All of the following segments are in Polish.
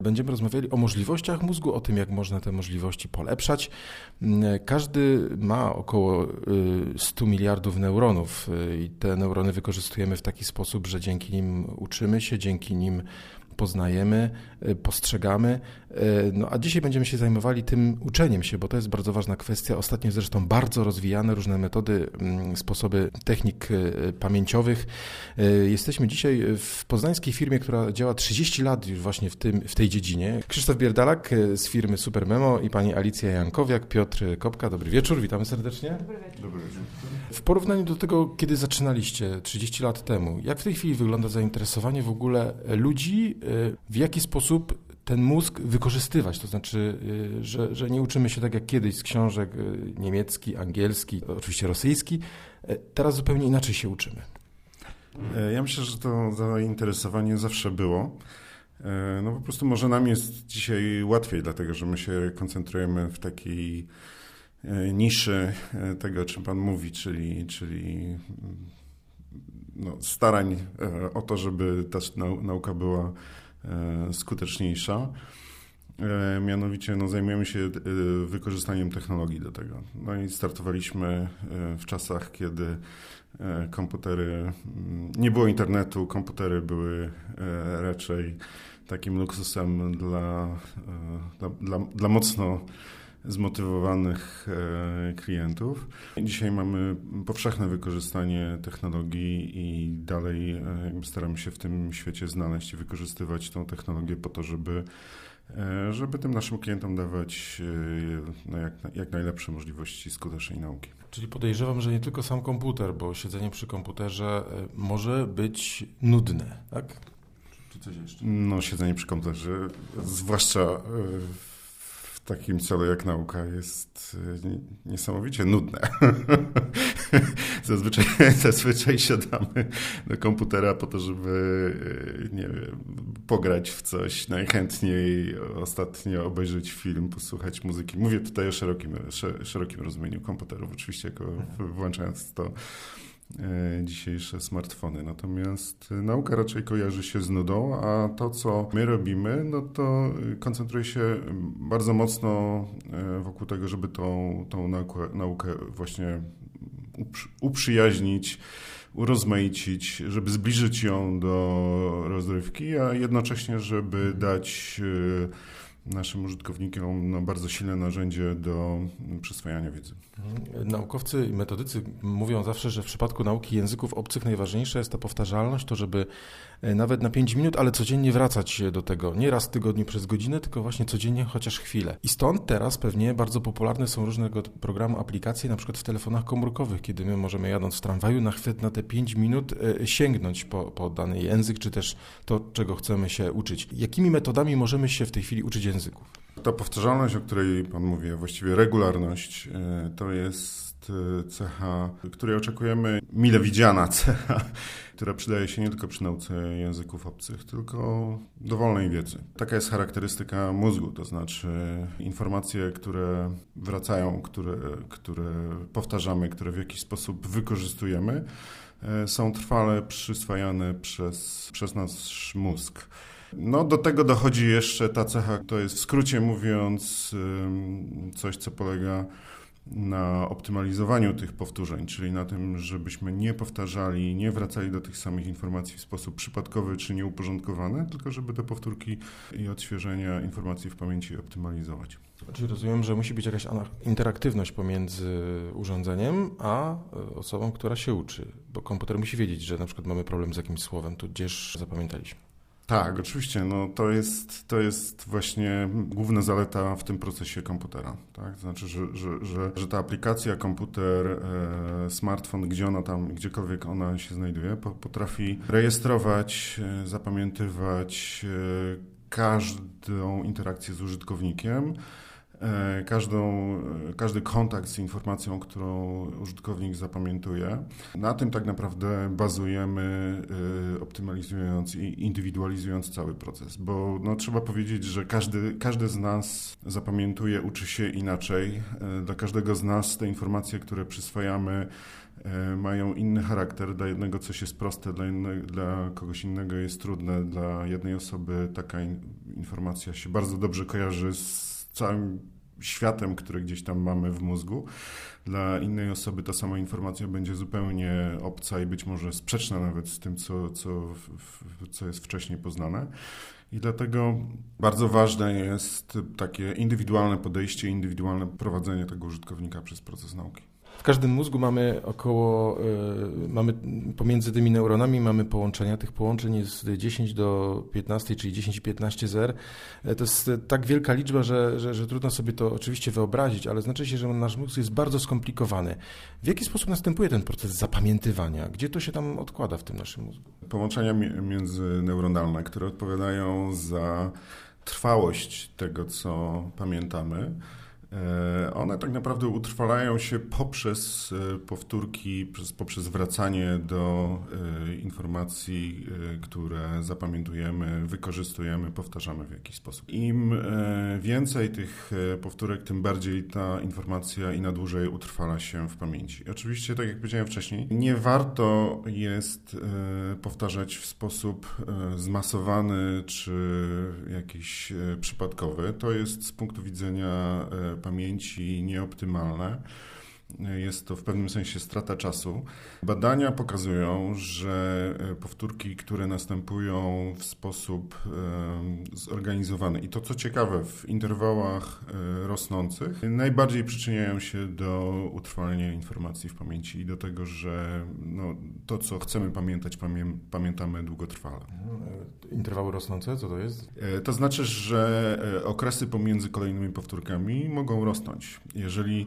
Będziemy rozmawiali o możliwościach mózgu, o tym, jak można te możliwości polepszać. Każdy ma około 100 miliardów neuronów i te neurony wykorzystujemy w taki sposób, że dzięki nim uczymy się, dzięki nim poznajemy, postrzegamy. No a dzisiaj będziemy się zajmowali tym uczeniem się, bo to jest bardzo ważna kwestia. Ostatnio zresztą bardzo rozwijane różne metody, sposoby technik pamięciowych. Jesteśmy dzisiaj w poznańskiej firmie, która działa 30 lat już właśnie w tej dziedzinie. Krzysztof Bierdalak z firmy Supermemo i pani Alicja Jankowiak, Piotr Kopka. Dobry wieczór, witamy serdecznie. Dobry wieczór. Dobry wieczór. W porównaniu do tego, kiedy zaczynaliście 30 lat temu, jak w tej chwili wygląda zainteresowanie w ogóle ludzi, w jaki sposób ten mózg wykorzystywać? To znaczy, że nie uczymy się tak jak kiedyś z książek niemiecki, angielski, oczywiście rosyjski. Teraz zupełnie inaczej się uczymy. Ja myślę, że to zainteresowanie zawsze było. No po prostu może nam jest dzisiaj łatwiej, dlatego że my się koncentrujemy w takiej niszy tego, o czym Pan mówi, czyli starań o to, żeby ta nauka była skuteczniejsza. Mianowicie zajmujemy się wykorzystaniem technologii do tego. No i startowaliśmy w czasach, kiedy komputery, nie było internetu, komputery były raczej takim luksusem dla mocno zmotywowanych klientów. Dzisiaj mamy powszechne wykorzystanie technologii i dalej staramy się w tym świecie znaleźć i wykorzystywać tą technologię po to, żeby tym naszym klientom dawać jak najlepsze możliwości skutecznej nauki. Czyli podejrzewam, że nie tylko sam komputer, bo siedzenie przy komputerze może być nudne, tak? Czy coś jeszcze? No, siedzenie przy komputerze, zwłaszcza w takim celu jak nauka, jest niesamowicie nudne. Zazwyczaj siadamy do komputera po to, żeby pograć w coś, najchętniej ostatnio obejrzeć film, posłuchać muzyki. Mówię tutaj o szerokim rozumieniu komputerów, oczywiście włączając to dzisiejsze smartfony. Natomiast nauka raczej kojarzy się z nudą, a to, co my robimy, no to koncentruje się bardzo mocno wokół tego, żeby tą naukę właśnie uprzyjaźnić, urozmaicić, żeby zbliżyć ją do rozrywki, a jednocześnie, żeby dać naszym użytkownikom bardzo silne narzędzie do przyswajania wiedzy. Naukowcy i metodycy mówią zawsze, że w przypadku nauki języków obcych najważniejsza jest ta powtarzalność, to żeby nawet na 5 minut, ale codziennie wracać do tego. Nie raz w tygodniu przez godzinę, tylko właśnie codziennie chociaż chwilę. I stąd teraz pewnie bardzo popularne są różnego programu aplikacje, na przykład w telefonach komórkowych, kiedy my możemy jadąc w tramwaju na te 5 minut sięgnąć po dany język, czy też to, czego chcemy się uczyć. Jakimi metodami możemy się w tej chwili uczyć języków? Ta powtarzalność, o której Pan mówi, a właściwie regularność, to jest cecha, której oczekujemy, mile widziana cecha, która przydaje się nie tylko przy nauce języków obcych, tylko dowolnej wiedzy. Taka jest charakterystyka mózgu, to znaczy informacje, które wracają, które powtarzamy, które w jakiś sposób wykorzystujemy, są trwale przyswajane przez nasz mózg. No, do tego dochodzi jeszcze ta cecha, to jest w skrócie mówiąc coś, co polega na optymalizowaniu tych powtórzeń, czyli na tym, żebyśmy nie powtarzali, nie wracali do tych samych informacji w sposób przypadkowy czy nieuporządkowany, tylko żeby te powtórki i odświeżenia informacji w pamięci optymalizować. Czyli rozumiem, że musi być jakaś interaktywność pomiędzy urządzeniem a osobą, która się uczy, bo komputer musi wiedzieć, że na przykład mamy problem z jakimś słowem, tudzież zapamiętaliśmy. Tak, oczywiście. No, to jest właśnie główna zaleta w tym procesie komputera. Tak? To znaczy, że ta aplikacja, komputer, smartfon, gdziekolwiek ona się znajduje, potrafi rejestrować, zapamiętywać każdą interakcję z użytkownikiem każdy kontakt z informacją, którą użytkownik zapamiętuje. Na tym tak naprawdę bazujemy, optymalizując i indywidualizując cały proces, bo trzeba powiedzieć, że każdy z nas zapamiętuje, uczy się inaczej. Dla każdego z nas te informacje, które przyswajamy, mają inny charakter. Dla jednego coś jest proste, dla kogoś innego jest trudne. Dla jednej osoby taka informacja się bardzo dobrze kojarzy z całym światem, który gdzieś tam mamy w mózgu. Dla innej osoby ta sama informacja będzie zupełnie obca i być może sprzeczna nawet z tym, co jest wcześniej poznane. I dlatego bardzo ważne jest takie indywidualne podejście, indywidualne prowadzenie tego użytkownika przez proces nauki. W każdym mózgu mamy pomiędzy tymi neuronami mamy połączenia. Tych połączeń jest 10 do 15, czyli 10 i 15 zer. To jest tak wielka liczba, że trudno sobie to oczywiście wyobrazić, ale znaczy się, że nasz mózg jest bardzo skomplikowany. W jaki sposób następuje ten proces zapamiętywania? Gdzie to się tam odkłada w tym naszym mózgu? Połączenia międzyneuronalne, które odpowiadają za trwałość tego, co pamiętamy, one tak naprawdę utrwalają się poprzez powtórki, poprzez wracanie do informacji, które zapamiętujemy, wykorzystujemy, powtarzamy w jakiś sposób. Im więcej tych powtórek, tym bardziej ta informacja i na dłużej utrwala się w pamięci. Oczywiście, tak jak powiedziałem wcześniej, nie warto jest powtarzać w sposób zmasowany czy jakiś przypadkowy. To jest z punktu widzenia pamięci nieoptymalne. Jest to w pewnym sensie strata czasu. Badania pokazują, że powtórki, które następują w sposób zorganizowany i to co ciekawe w interwałach rosnących, najbardziej przyczyniają się do utrwalenia informacji w pamięci i do tego, że to co chcemy pamiętać, pamiętamy długotrwale. Interwały rosnące, co to jest? To znaczy, że okresy pomiędzy kolejnymi powtórkami mogą rosnąć. Jeżeli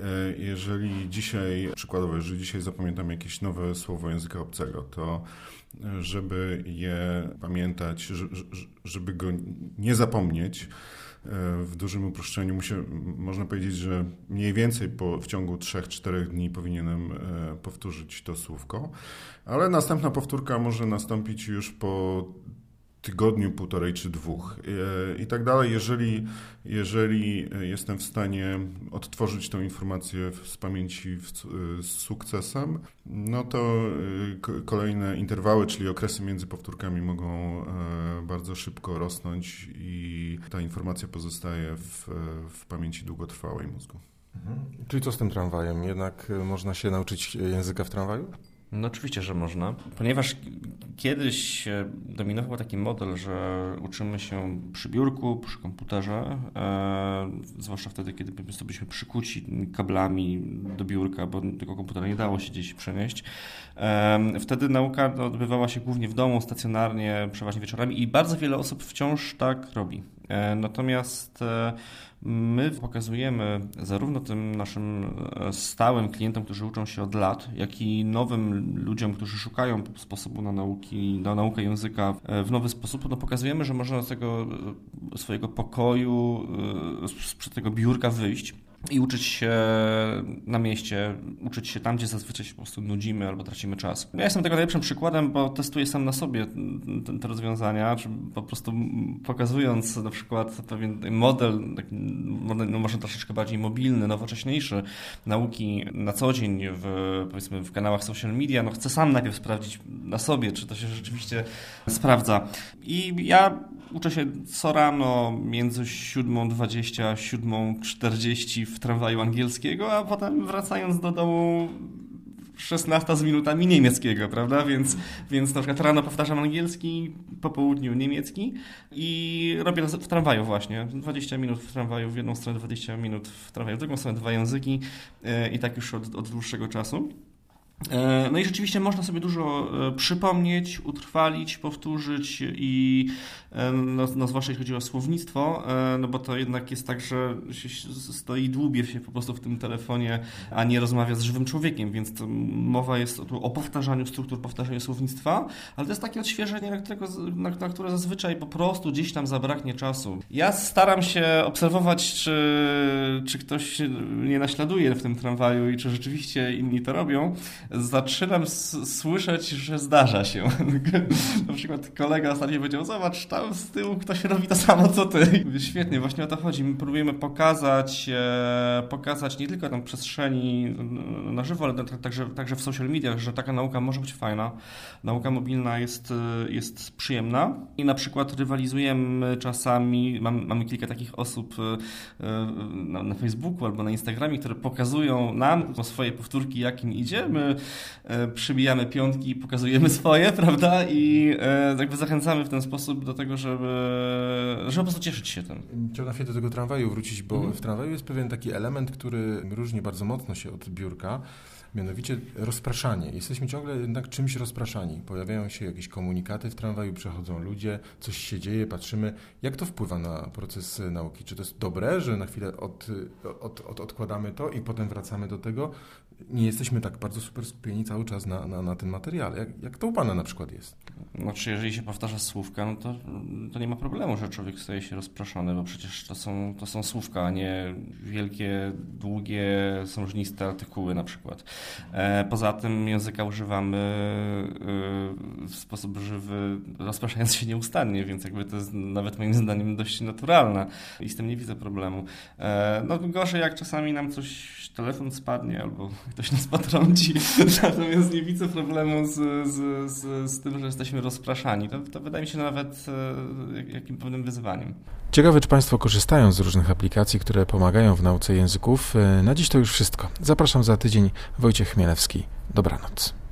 dzisiaj zapamiętam jakieś nowe słowo języka obcego, to żeby je pamiętać, żeby go nie zapomnieć, w dużym uproszczeniu można powiedzieć, że mniej więcej w ciągu 3-4 dni powinienem powtórzyć to słówko, ale następna powtórka może nastąpić już po tygodniu, 1,5 czy 2 i tak dalej. Jeżeli jestem w stanie odtworzyć tę informację z pamięci z sukcesem, to kolejne interwały, czyli okresy między powtórkami mogą bardzo szybko rosnąć i ta informacja pozostaje w pamięci długotrwałej mózgu. Czyli co z tym tramwajem? Jednak można się nauczyć języka w tramwaju? No oczywiście, że można, ponieważ kiedyś dominował taki model, że uczymy się przy biurku, przy komputerze, zwłaszcza wtedy, kiedy po prostu byliśmy przykuci kablami do biurka, bo tego komputera nie dało się gdzieś przenieść. Wtedy nauka odbywała się głównie w domu, stacjonarnie, przeważnie wieczorami i bardzo wiele osób wciąż tak robi. Natomiast my pokazujemy zarówno tym naszym stałym klientom, którzy uczą się od lat, jak i nowym ludziom, którzy szukają sposobu na naukę języka w nowy sposób, pokazujemy, że można z tego swojego pokoju, z tego biurka wyjść i uczyć się na mieście, uczyć się tam, gdzie zazwyczaj się po prostu nudzimy albo tracimy czas. Ja jestem tego najlepszym przykładem, bo testuję sam na sobie te rozwiązania, czy po prostu pokazując na przykład pewien model, może troszeczkę bardziej mobilny, nowocześniejszy nauki na co dzień powiedzmy w kanałach social media, chcę sam najpierw sprawdzić na sobie, czy to się rzeczywiście sprawdza. I ja uczę się co rano między 7:20 a 7:40 w tramwaju angielskiego, a potem wracając do domu 16 z minutami niemieckiego, prawda? Więc na przykład rano powtarzam angielski, po południu niemiecki i robię to w tramwaju właśnie. 20 minut w tramwaju w jedną stronę, 20 minut w tramwaju w drugą stronę, 2 języki i tak już od dłuższego czasu. No i rzeczywiście można sobie dużo przypomnieć, utrwalić, powtórzyć i no zwłaszcza jeśli chodzi o słownictwo, no bo to jednak jest tak, że się stoi dłubie się po prostu w tym telefonie, a nie rozmawia z żywym człowiekiem, więc to mowa jest o powtarzaniu struktur, powtarzaniu słownictwa, ale to jest takie odświeżenie, na które zazwyczaj po prostu gdzieś tam zabraknie czasu. Ja staram się obserwować, czy ktoś nie naśladuje w tym tramwaju i czy rzeczywiście inni to robią. Zaczynam słyszeć, że zdarza się. Na przykład kolega ostatnio powiedział, zobacz, tam z tyłu ktoś robi to samo, co ty. Mówię, świetnie, właśnie o to chodzi. My próbujemy pokazać nie tylko tam przestrzeni na żywo, ale także w social mediach, że taka nauka może być fajna. Nauka mobilna jest przyjemna i na przykład rywalizujemy czasami, mamy kilka takich osób na Facebooku albo na Instagramie, które pokazują nam swoje powtórki, jak im idzie. My przybijamy piątki, pokazujemy swoje, prawda? I jakby zachęcamy w ten sposób do tego, żeby po prostu cieszyć się tym. Chciałem na chwilę do tego tramwaju wrócić, bo w tramwaju jest pewien taki element, który różni bardzo mocno się od biurka, mianowicie rozpraszanie. Jesteśmy ciągle jednak czymś rozpraszani. Pojawiają się jakieś komunikaty w tramwaju, przechodzą ludzie, coś się dzieje, patrzymy. Jak to wpływa na proces nauki? Czy to jest dobre, że na chwilę odkładamy to i potem wracamy do tego? Nie jesteśmy tak bardzo super skupieni cały czas na tym materiale. Jak to u Pana na przykład jest? Znaczy, jeżeli się powtarza słówka, no to nie ma problemu, że człowiek staje się rozproszony, bo przecież to są słówka, a nie wielkie, długie, sążniste artykuły na przykład. Poza tym języka używamy w sposób żywy, rozpraszając się nieustannie, więc jakby to jest nawet moim zdaniem dość naturalne i z tym nie widzę problemu. No gorzej, jak czasami nam telefon spadnie albo ktoś nas potrąci, natomiast nie widzę problemu z tym, że jesteśmy rozpraszani. To wydaje mi się nawet jakim pewnym wyzwaniem. Ciekawe, czy Państwo korzystają z różnych aplikacji, które pomagają w nauce języków. Na dziś to już wszystko. Zapraszam za tydzień. Wojciech Chmielewski. Dobranoc.